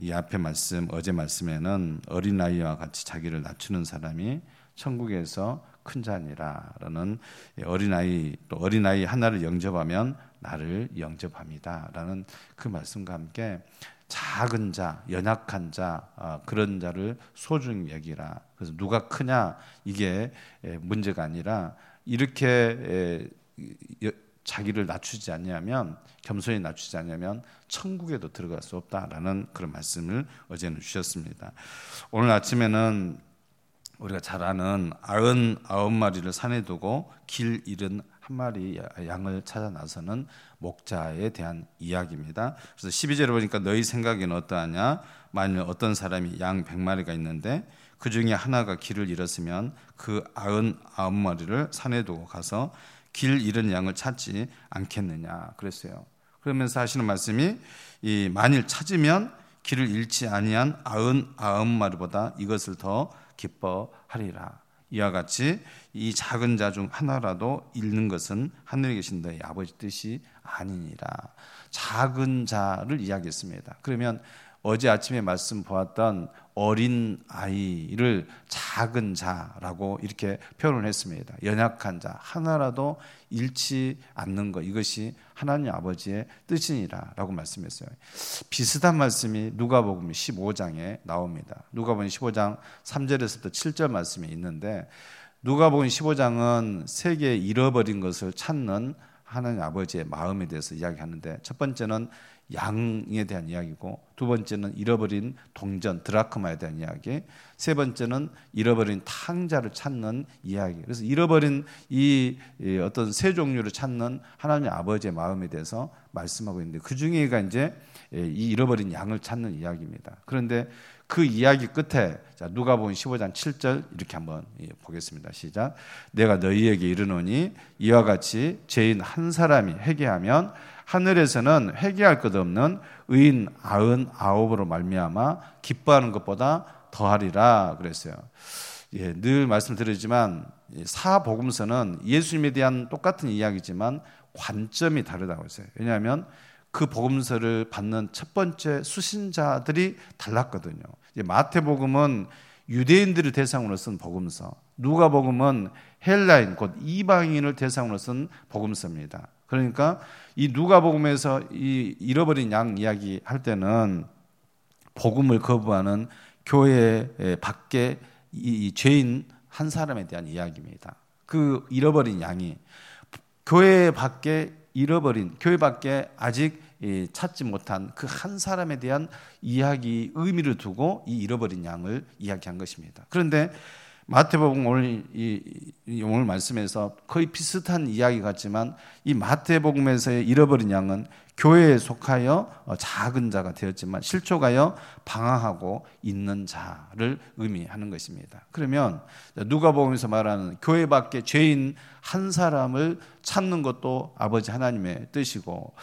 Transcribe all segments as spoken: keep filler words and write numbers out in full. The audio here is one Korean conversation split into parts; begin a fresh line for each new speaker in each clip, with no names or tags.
이 앞에 말씀, 어제 말씀에는 어린아이와 같이 자기를 낮추는 사람이 천국에서 큰 자니라라는 어린아이, 또 어린아이 하나를 영접하면 나를 영접합니다라는 그 말씀과 함께 작은 자, 연약한 자, 그런 자를 소중히 여기라. 그래서 누가 크냐 이게 문제가 아니라 이렇게 자기를 낮추지 않냐면, 겸손히 낮추지 않냐면 천국에도 들어갈 수 없다라는 그런 말씀을 어제는 주셨습니다. 오늘 아침에는 우리가 잘 아는 아흔아홉 마리를 산에 두고 길 잃은 한 마리 양을 찾아 나서는 목자에 대한 이야기입니다. 그래서 십이 절에 보니까 너희 생각에는 어떠하냐? 만일 어떤 사람이 양 백 마리가 있는데 그 중에 하나가 길을 잃었으면 그 아흔아홉 마리를 산에 두고 가서 길 잃은 양을 찾지 않겠느냐 그랬어요. 그러면서 하시는 말씀이 이 만일 찾으면 길을 잃지 아니한 아흔아홉 마리보다 이것을 더 기뻐하리라. 이와 같이 이 작은 자 중 하나라도 잃는 것은 하늘에 계신 너희 아버지 뜻이 아니니라. 작은 자를 이야기했습니다. 그러면 어제 아침에 말씀 보았던 어린 아이를 작은 자라고 이렇게 표현을 했습니다. 연약한 자 하나라도 잃지 않는 것, 이것이 하나님 아버지의 뜻이니라 라고 말씀했어요. 비슷한 말씀이 누가복음 십오 장에 나옵니다. 누가복음 십오 장 삼 절에서부터 칠 절 말씀이 있는데, 누가복음 십오 장은 세계에 잃어버린 것을 찾는 하나님 아버지의 마음에 대해서 이야기하는데, 첫 번째는 양에 대한 이야기고, 두 번째는 잃어버린 동전 드라크마에 대한 이야기, 세 번째는 잃어버린 탕자를 찾는 이야기. 그래서 잃어버린 이 어떤 세 종류를 찾는 하나님 아버지의 마음에 대해서 말씀하고 있는데, 그 중에가 이제 이 잃어버린 양을 찾는 이야기입니다. 그런데 그 이야기 끝에 자, 누가복음 십오 장 칠 절 이렇게 한번 보겠습니다. 시작. 내가 너희에게 이르노니 이와 같이 죄인 한 사람이 회개하면 하늘에서는 회개할 것 없는 의인 아흔아홉으로 말미암아 기뻐하는 것보다 더하리라 그랬어요. 예, 늘 말씀드리지만 사복음서는 예수님에 대한 똑같은 이야기지만 관점이 다르다고 했어요. 왜냐하면 그 복음서를 받는 첫 번째 수신자들이 달랐거든요. 마태복음은 유대인들을 대상으로 쓴 복음서, 누가복음은 헬라인 곧 이방인을 대상으로 쓴 복음서입니다. 그러니까 이 누가복음에서 이 잃어버린 양 이야기 할 때는 복음을 거부하는 교회 밖에 이 죄인 한 사람에 대한 이야기입니다. 그 잃어버린 양이 교회 밖에 잃어버린, 교회 밖에 아직 찾지 못한 그 한 사람에 대한 이야기, 의미를 두고 이 잃어버린 양을 이야기한 것입니다. 그런데 마태복음 오늘 이 오늘 말씀에서 거의 비슷한 이야기 같지만, 이 마태복음에서의 잃어버린 양은 교회에 속하여 작은 자가 되었지만 실족하여 방황하고 있는 자를 의미하는 것입니다. 그러면 누가복음에서 말하는 교회 밖에 죄인 한 사람을 찾는 것도 아버지 하나님의 뜻이고,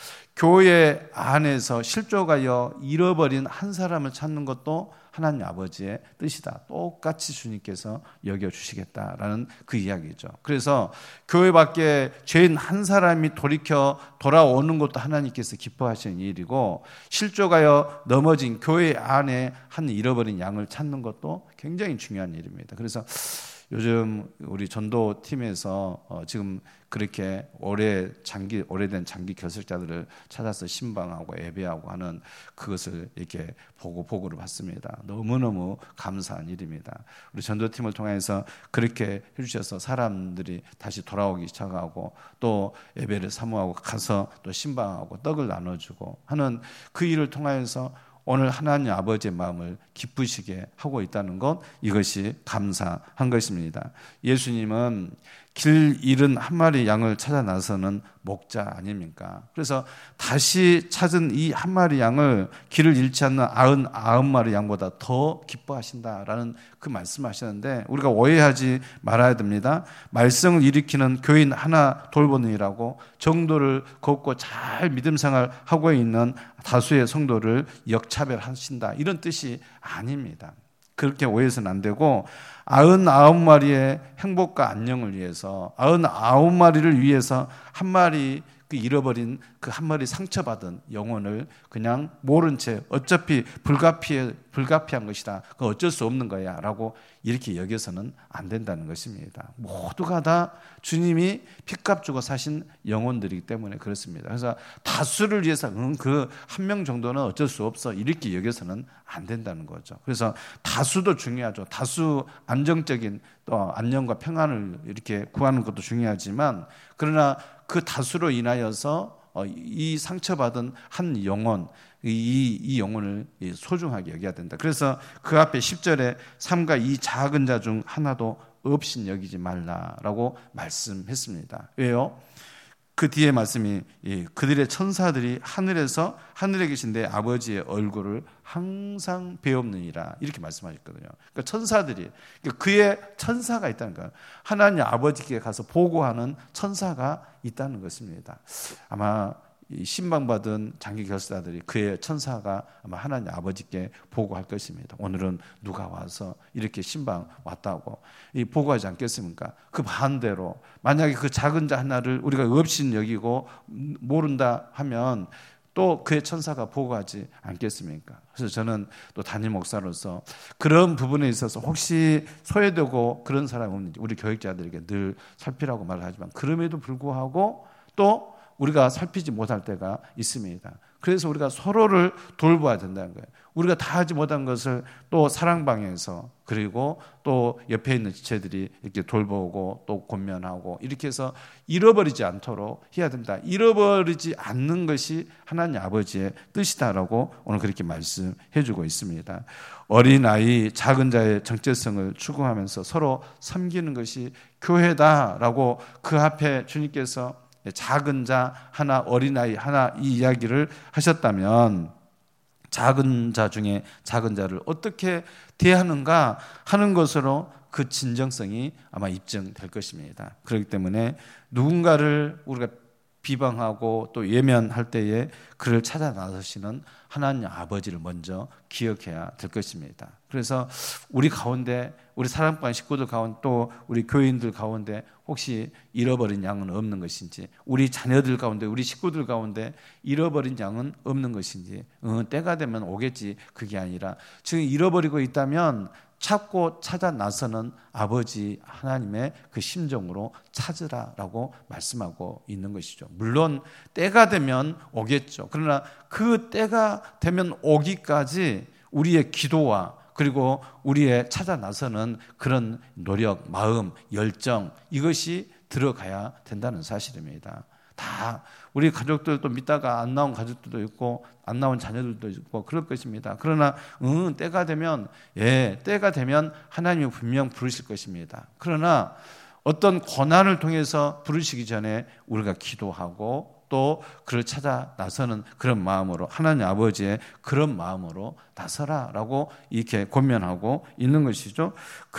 교회 안에서 실족하여 잃어버린 한 사람을 찾는 것도 하나님 아버지의 뜻이다. 똑같이 주님께서 여겨주시겠다라는 그 이야기죠. 그래서 교회 밖에 죄인 한 사람이 돌이켜 돌아오는 것도 하나님께서 기뻐하시는 일이고, 실족하여 넘어진 교회 안에 한 잃어버린 양을 찾는 것도 굉장히 중요한 일입니다. 그래서 요즘 우리 전도팀에서 어 지금 그렇게 오래 장기 오래된 장기 결석자들을 찾아서 신방하고 예배하고 하는 그것을 이렇게 보고 보고를 받습니다. 너무너무 감사한 일입니다. 우리 전도팀을 통해서 그렇게 해주셔서 사람들이 다시 돌아오기 시작하고, 또 예배를 사모하고 가서 또 신방하고 떡을 나눠주고 하는 그 일을 통하여서 오늘 하나님 아버지의 마음을 기쁘시게 하고 있다는 것, 이것이 감사한 것입니다. 예수님은 길 잃은 한 마리 양을 찾아 나서는 목자 아닙니까? 그래서 다시 찾은 이 한 마리 양을 길을 잃지 않는 아흔 아홉 마리 양보다 더 기뻐하신다라는 그 말씀하시는데, 우리가 오해하지 말아야 됩니다. 말썽을 일으키는 교인 하나 돌보느니라고 정도를 걷고 잘 믿음 생활 하고 있는 다수의 성도를 역차별하신다, 이런 뜻이 아닙니다. 그렇게 오해해서는 안 되고, 아흔아홉 마리의 행복과 안녕을 위해서, 아흔아홉 마리를 위해서 한 마리 그 잃어버린 그 한 마리 상처받은 영혼을 그냥 모른 채 어차피 불가피해, 불가피한 것이다, 그 어쩔 수 없는 거야 라고 이렇게 여겨서는 안 된다는 것입니다. 모두가 다 주님이 핏값 주고 사신 영혼들이기 때문에 그렇습니다. 그래서 다수를 위해서 그 한 명 정도는 어쩔 수 없어 이렇게 여겨서는 안 된다는 거죠. 그래서 다수도 중요하죠. 다수 안정적인 또 안녕과 평안을 이렇게 구하는 것도 중요하지만, 그러나 그 다수로 인하여서 이 상처받은 한 영혼, 이, 이 영혼을 소중하게 여겨야 된다. 그래서 그 앞에 십 절에 삼가 이 작은 자 중 하나도 없인 여기지 말라라고 말씀했습니다. 왜요? 그 뒤에 말씀이 그들의 천사들이 하늘에서 하늘에 계신 내 아버지의 얼굴을 항상 배옵느니라 이렇게 말씀하셨거든요. 그러니까 천사들이, 그의 천사가 있다는 거예요. 하나님 아버지께 가서 보고하는 천사가 있다는 것입니다. 아마 신방받은 장기 결사들이 그의 천사가 아마 하나님 아버지께 보고할 것입니다. 오늘은 누가 와서 이렇게 신방 왔다고 이 보고하지 않겠습니까? 그 반대로 만약에 그 작은 자 하나를 우리가 없인 여기고 모른다 하면 또 그의 천사가 보고하지 않겠습니까? 그래서 저는 또 담임 목사로서 그런 부분에 있어서 혹시 소외되고 그런 사람이 없는지 우리 교육자들에게 늘 살피라고 말하지만, 그럼에도 불구하고 또 우리가 살피지 못할 때가 있습니다. 그래서 우리가 서로를 돌봐야 된다는 거예요. 우리가 다 하지 못한 것을 또 사랑방에서, 그리고 또 옆에 있는 지체들이 이렇게 돌보고 또 권면하고 이렇게 해서 잃어버리지 않도록 해야 된다. 잃어버리지 않는 것이 하나님 아버지의 뜻이다라고 오늘 그렇게 말씀해 주고 있습니다. 어린아이, 작은 자의 정체성을 추구하면서 서로 섬기는 것이 교회다라고 그 앞에 주님께서 작은 자 하나, 어린아이 하나 이 이야기를 하셨다면, 작은 자 중에 작은 자를 어떻게 대하는가 하는 것으로 그 진정성이 아마 입증될 것입니다. 그렇기 때문에 누군가를 우리가 비방하고 또 예면할 때에 그를 찾아 나서시는 하나님 아버지를 먼저 기억해야 될 것입니다. 그래서 우리 가운데, 우리 사랑방 식구들 가운데, 또 우리 교인들 가운데 혹시 잃어버린 양은 없는 것인지, 우리 자녀들 가운데, 우리 식구들 가운데 잃어버린 양은 없는 것인지, 어, 때가 되면 오겠지, 그게 아니라 지금 잃어버리고 있다면 찾고 찾아 나서는 아버지 하나님의 그 심정으로 찾으라라고 말씀하고 있는 것이죠. 물론 때가 되면 오겠죠. 그러나 그 때가 되면 오기까지 우리의 기도와 그리고 우리의 찾아 나서는 그런 노력, 마음, 열정, 이것이 들어가야 된다는 사실입니다. 다 우리 가족들도 믿다가 안 나온 가족들도 있고 안 나온 자녀들도 있고 그럴 것입니다. 그러나 응, 때가 되면 예, 때가 되면 하나님이 분명 부르실 것입니다. 그러나 어떤 고난을 통해서 부르시기 전에 우리가 기도하고 또 그를 찾아 나서는 그런 마음으로, 하나님 아버지의 그런 마음으로 나서라라고 이렇게 권면하고 있는 것이죠.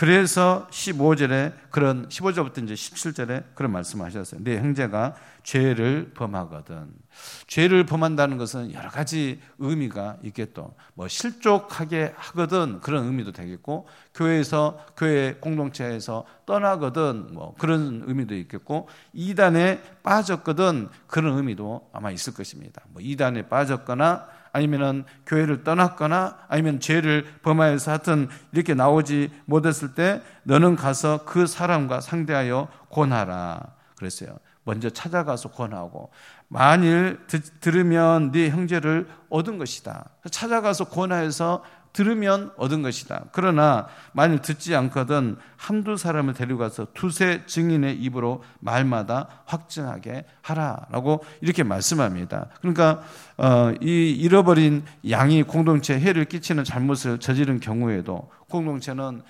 그래서 십오 절에 그런 십오 절부터 이제 십칠 절에 그런 말씀하셨어요. 네 형제가 죄를 범하거든. 죄를 범한다는 것은 여러 가지 의미가 있겠죠. 뭐 실족하게 하거든 그런 의미도 되겠고, 교회에서 교회 공동체에서 떠나거든 뭐 그런 의미도 있겠고, 이단에 빠졌거든 그런 의미도 아마 있을 것입니다. 뭐 이단에 빠졌거나 아니면은 교회를 떠났거나 아니면 죄를 범하여서 하여튼 이렇게 나오지 못했을 때 너는 가서 그 사람과 상대하여 권하라 그랬어요. 먼저 찾아가서 권하고, 만일 듣, 들으면 네 형제를 얻은 것이다. 찾아가서 권하여서 들으면 얻은 것이다. 그러나 만일 듣지 않거든 한두 사람을 데려가서 두세 증인의 입으로 말마다 확증하게 하라라고 이렇게 말씀합니다. 그러니까 어, 이 잃어버린 양이 공동체에 해를 끼치는 잘못을 저지른 경우에도 공동체는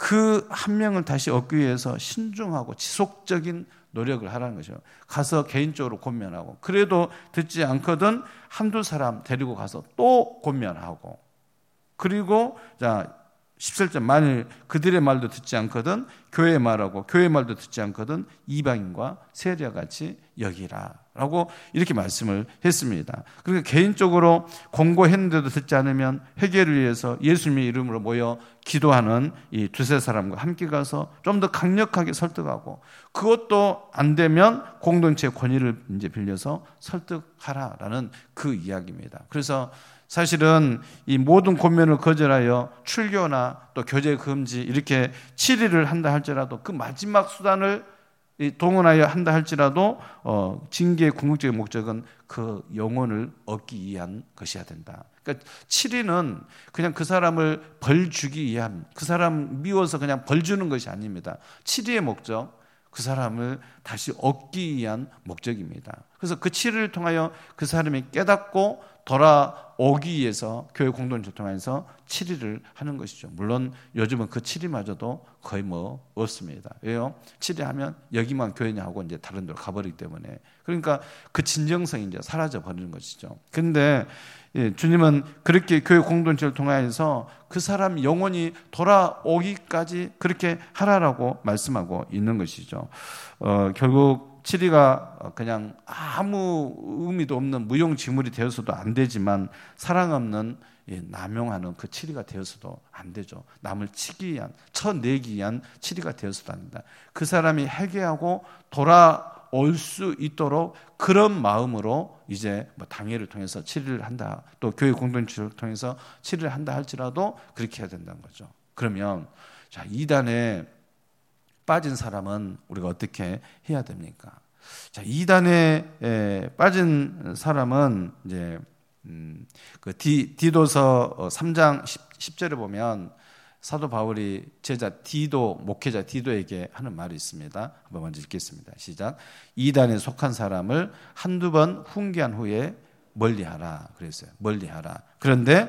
그 한 명을 다시 얻기 위해서 신중하고 지속적인 노력을 하라는 거죠. 가서 개인적으로 권면하고, 그래도 듣지 않거든 한두 사람 데리고 가서 또 권면하고, 그리고 자 십칠 절 만일 그들의 말도 듣지 않거든 교회의 말하고 교회의 말도 듣지 않거든 이방인과 세리와같이 여기라 라고 이렇게 말씀을 했습니다. 그러니까 개인적으로 공고했는데도 듣지 않으면 회개를 위해서 예수님의 이름으로 모여 기도하는 이 두세 사람과 함께 가서 좀 더 강력하게 설득하고, 그것도 안 되면 공동체의 권위를 이제 빌려서 설득하라라는 그 이야기입니다. 그래서 사실은 이 모든 권면을 거절하여 출교나 또 교제 금지 이렇게 칠 일을 한다 할지라도 그 마지막 수단을 동원하여 한다 할지라도 어, 징계의 궁극적인 목적은 그 영혼을 얻기 위한 것이어야 된다. 그러니까 칠 일은 그냥 그 사람을 벌 주기 위한, 그 사람 미워서 그냥 벌 주는 것이 아닙니다. 칠 일의 목적, 그 사람을 다시 얻기 위한 목적입니다. 그래서 그 칠 일을 통하여 그 사람이 깨닫고 돌아오기 위해서 교회 공동체를 통해서 칠 일을 하는 것이죠. 물론 요즘은 그 칠 일마저도 거의 뭐 없습니다. 왜요? 칠 일 하면 여기만 교회냐 하고 이제 다른 데로 가버리기 때문에. 그러니까 그 진정성이 이제 사라져 버리는 것이죠. 그런데 예, 주님은 그렇게 교회 공동체를 통하여서 그 사람 영혼이 돌아오기까지 그렇게 하라라고 말씀하고 있는 것이죠. 어, 결국 칠 일가 그냥 아무 의미도 없는 무용지물이 되어서도 안 되지만 사랑 없는 남용하는 그 칠 일가 되어서도 안 되죠. 남을 치기 위한, 쳐내기 위한 칠 일가 되어서도 안 된다. 그 사람이 회개하고 돌아올 수 있도록 그런 마음으로 이제 뭐 당회를 통해서 칠 일을 한다, 또 교회 공동체를 통해서 칠 일을 한다 할지라도 그렇게 해야 된다는 거죠. 그러면 자, 이단에 빠진 사람은 우리가 어떻게 해야 됩니까? 자, 이단에 빠진 사람은 이제 음, 그 디, 디도서 삼 장 십 절에 보면 사도 바울이 제자 디도, 목회자 디도에게 하는 말이 있습니다. 한번 먼저 읽겠습니다. 시작. 이단에 속한 사람을 한두 번 훈계한 후에 멀리하라 그랬어요. 멀리하라. 그런데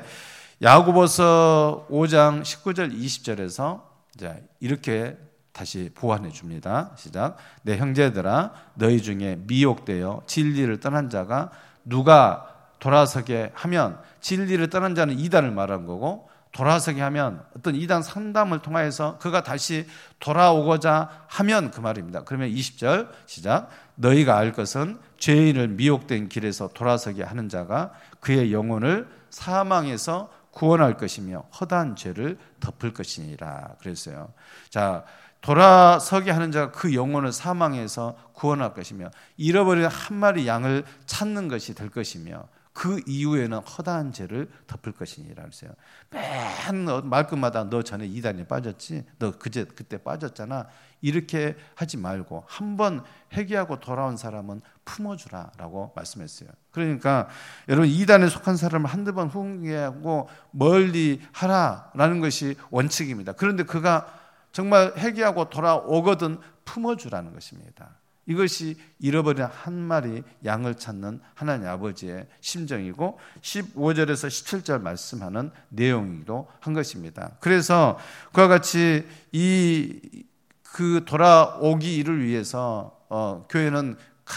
야고보서 오 장 십구 절 이십 절에서 이제 이렇게 다시 보완해 줍니다. 시작. 내 형제들아, 너희 중에 미혹되어 진리를 떠난 자가 누가 돌아서게 하면, 진리를 떠난 자는 이단을 말한 거고, 돌아서게 하면 어떤 이단 상담을 통하여서 그가 다시 돌아오고자 하면 그 말입니다. 그러면 이십 절 시작. 너희가 알 것은 죄인을 미혹된 길에서 돌아서게 하는 자가 그의 영혼을 사망에서 구원할 것이며 허다한 죄를 덮을 것이니라 그랬어요. 자, 돌아서게 하는 자가 그 영혼을 사망에서 구원할 것이며 잃어버린 한 마리 양을 찾는 것이 될 것이며 그 이후에는 허다한 죄를 덮을 것이니라 그랬어요. 맨 말끝마다 너 전에 이단에 빠졌지? 너 그제 그때 빠졌잖아. 이렇게 하지 말고 한번 회개하고 돌아온 사람은 품어주라라고 말씀했어요. 그러니까 여러분, 이단에 속한 사람을 한두 번 훈계하고 멀리 하라라는 것이 원칙입니다. 그런데 그가 정말 회개하고 돌아오거든 품어주라는 것입니다. 이것이 잃어버린 한 마리 양을 찾는 하나님 아버지의 심정이고 십오 절에서 십칠 절 말씀하는 내용이기도 한 것입니다. 그래서 그와 같이 이 그 돌아오기를 위해서 어, 교회는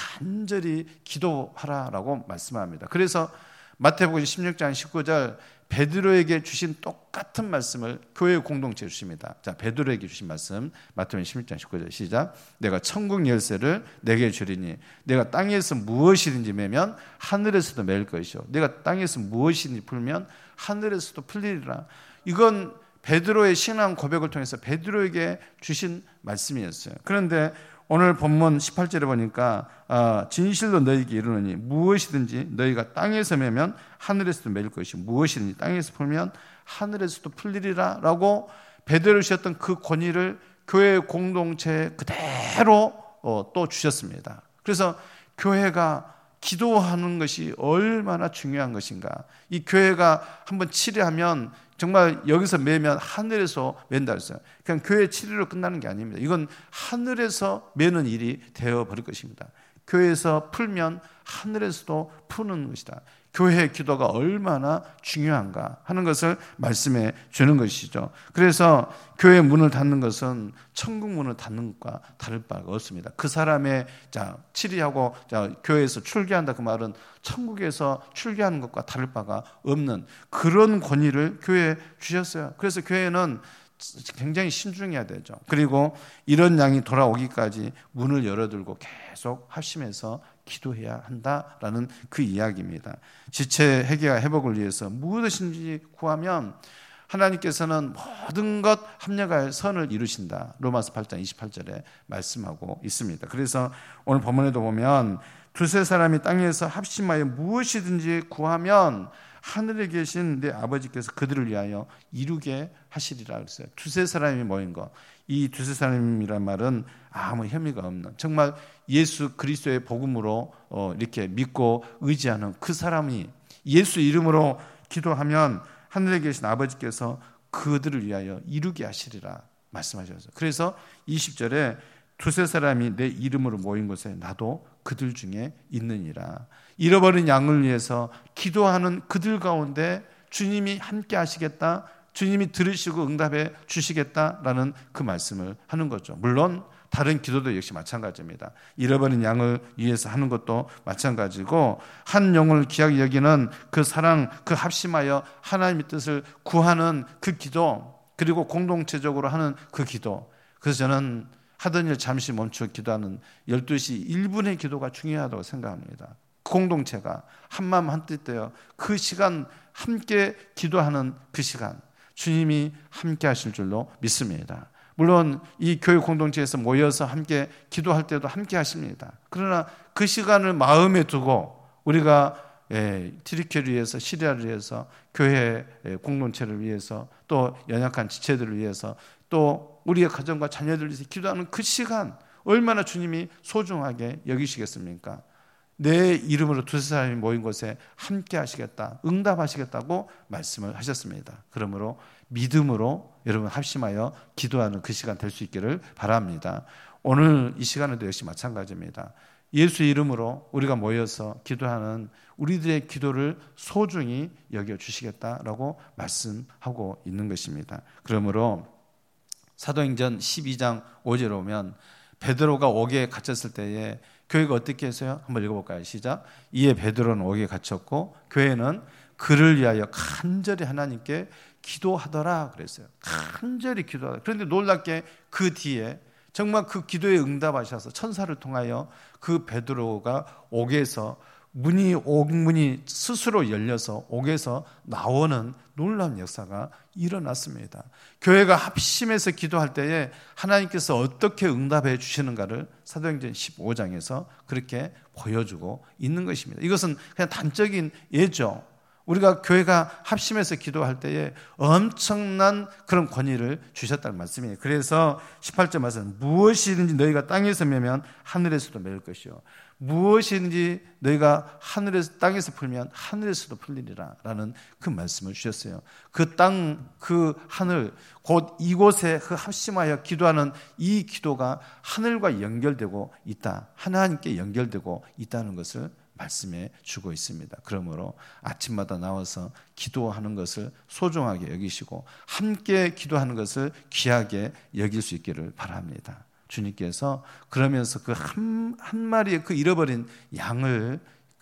간절히 기도하라라고 말씀합니다. 그래서 마태복음 십육 장 십구 절 베드로에게 주신 똑같은 말씀을 교회 공동체에 주십니다. 자, 베드로에게 주신 말씀 마태복음 십육 장 십구 절 시작. 내가 천국 열쇠를 내게 주리니 내가 땅에서 무엇이든지 매면 하늘에서도 매일 것이요 내가 땅에서 무엇이든지 풀면 하늘에서도 풀리리라. 이건 베드로의 신앙 고백을 통해서 베드로에게 주신 말씀이었어요. 그런데 오늘 본문 십팔 절에 보니까 아, 진실로 너희에게 이르노니 무엇이든지 너희가 땅에서 매면 하늘에서도 매일 것이요 무엇이든지 땅에서 풀면 하늘에서도 풀리리라 라고 베드로를 주셨던 그 권위를 교회 공동체에 그대로 어, 또 주셨습니다. 그래서 교회가 기도하는 것이 얼마나 중요한 것인가. 이 교회가 한번 치료하면 정말 여기서 매면 하늘에서 맨다 했어요. 그냥 교회 치료로 끝나는 게 아닙니다. 이건 하늘에서 매는 일이 되어버릴 것입니다. 교회에서 풀면 하늘에서도 푸는 것이다. 교회의 기도가 얼마나 중요한가 하는 것을 말씀해 주는 것이죠. 그래서 교회 문을 닫는 것은 천국 문을 닫는 것과 다를 바가 없습니다. 그 사람의 자 치리하고 자 교회에서 출교한다 그 말은 천국에서 출교하는 것과 다를 바가 없는 그런 권위를 교회에 주셨어요. 그래서 교회는 굉장히 신중해야 되죠. 그리고 이런 양이 돌아오기까지 문을 열어두고 계속 합심해서 기도해야 한다라는 그 이야기입니다. 지체 회개와 회복을 위해서 무엇이든지 구하면 하나님께서는 모든 것 합력하여 선을 이루신다. 로마서 팔 장 이십팔 절에 말씀하고 있습니다. 그래서 오늘 본문에도 보면 두세 사람이 땅에서 합심하여 무엇이든지 구하면 하늘에 계신 내 아버지께서 그들을 위하여 이루게 하시리라 그랬어요. 두세 사람이 모인 것. 이 두세 사람이란 말은 아무 혐의가 없는 정말 예수 그리스도의 복음으로 이렇게 믿고 의지하는 그 사람이 예수 이름으로 기도하면 하늘에 계신 아버지께서 그들을 위하여 이루게 하시리라 말씀하셨어요. 그래서 이십 절에 두세 사람이 내 이름으로 모인 곳에 나도 그들 중에 있느니라. 잃어버린 양을 위해서 기도하는 그들 가운데 주님이 함께 하시겠다, 주님이 들으시고 응답해 주시겠다라는 그 말씀을 하는 거죠. 물론 다른 기도도 역시 마찬가지입니다. 잃어버린 양을 위해서 하는 것도 마찬가지고 한 영혼을 귀하게 여기는 그 사랑, 그 합심하여 하나님의 뜻을 구하는 그 기도, 그리고 공동체적으로 하는 그 기도. 그래서 저는 하던 일 잠시 멈춰 기도하는 열두 시 일 분의 기도가 중요하다고 생각합니다. 공동체가 한마음 한뜻 되어 그 시간 함께 기도하는 그 시간 주님이 함께 하실 줄로 믿습니다. 물론 이 교회 공동체에서 모여서 함께 기도할 때도 함께 하십니다. 그러나 그 시간을 마음에 두고 우리가 예, 튀르키예를 위해서, 시리아를 위해서, 교회 공동체를 위해서, 또 연약한 지체들을 위해서, 또 우리의 가정과 자녀들을 위해서 기도하는 그 시간 얼마나 주님이 소중하게 여기시겠습니까? 내 이름으로 두세 사람이 모인 곳에 함께 하시겠다, 응답하시겠다고 말씀을 하셨습니다. 그러므로 믿음으로 여러분 합심하여 기도하는 그 시간 될 수 있기를 바랍니다. 오늘 이 시간에도 역시 마찬가지입니다. 예수 이름으로 우리가 모여서 기도하는 우리들의 기도를 소중히 여겨주시겠다라고 말씀하고 있는 것입니다. 그러므로 사도행전 십이 장 오 절에 오면 베드로가 옥에 갇혔을 때에 교회가 어떻게 했어요? 한번 읽어볼까요? 시작. 이에 베드로는 옥에 갇혔고 교회는 그를 위하여 간절히 하나님께 기도하더라 그랬어요. 간절히 기도하더라. 그런데 놀랍게 그 뒤에 정말 그 기도에 응답하셔서 천사를 통하여 그 베드로가 옥에서 문이 옥문이 스스로 열려서 옥에서 나오는 놀라운 역사가 일어났습니다. 교회가 합심해서 기도할 때에 하나님께서 어떻게 응답해 주시는가를 사도행전 십오 장에서 그렇게 보여주고 있는 것입니다. 이것은 그냥 단적인 예죠. 우리가 교회가 합심해서 기도할 때에 엄청난 그런 권위를 주셨다는 말씀이에요. 그래서 십팔 절 말씀, 무엇이든지 너희가 땅에서 매면 하늘에서도 매일 것이요 무엇이든지 너희가 하늘에서 땅에서 풀면 하늘에서도 풀리리라 라는 그 말씀을 주셨어요. 그 땅, 그 하늘, 곧 이곳에 그 합심하여 기도하는 이 기도가 하늘과 연결되고 있다, 하나님께 연결되고 있다는 것을 말씀해 주고 있습니다. 그러므로 아침마다 나와서 기도하는 것을 소중하게 여기시고 함께 기도하는 것을 귀하게 여길 수 있기를 바랍니다. 주님께서 그러면서 그 한, 한 마리의 그 잃어버린 양을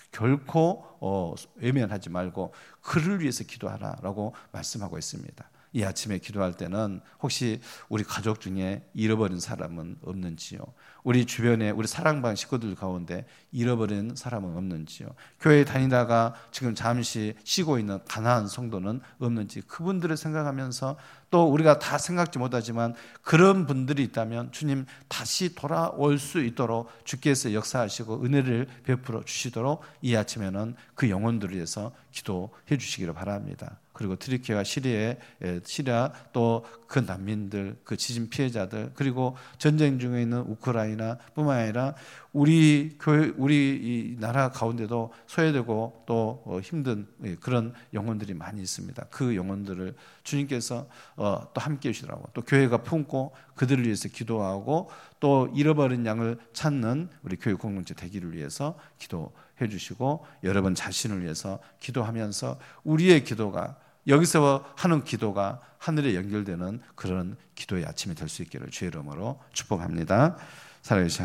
결코 어, 외면하지 말고 그를 위해서 기도하라라고 말씀하고 있습니다. 이 아침에 기도할 때는 혹시 우리 가족 중에 잃어버린 사람은 없는지요? 우리 주변에 우리 사랑받은 식구들 가운데 잃어버린 사람은 없는지요? 교회에 다니다가 지금 잠시 쉬고 있는 가난한 성도는 없는지 그분들을 생각하면서 또 우리가 다 생각지 못하지만 그런 분들이 있다면 주님 다시 돌아올 수 있도록 주께서 역사하시고 은혜를 베풀어 주시도록 이 아침에는 그 영혼들을 위해서 기도해 주시기를 바랍니다. 그리고 튀르키예와 시리아, 시리아 또 그 난민들, 그 지진 피해자들, 그리고 전쟁 중에 있는 우크라이나뿐만 아니라 우리 교회, 우리 이 나라 가운데도 소외되고 또 힘든 그런 영혼들이 많이 있습니다. 그 영혼들을 주님께서 또 함께 해주시더라고. 또 교회가 품고 그들을 위해서 기도하고 또 잃어버린 양을 찾는 우리 교회 공동체 되기를 위해서 기도해 해주시고 여러분 자신을 위해서 기도하면서 우리의 기도가 여기서 하는 기도가 하늘에 연결되는 그런 기도의 아침이 될 수 있기를 주의 이름으로 축복합니다. 살아계신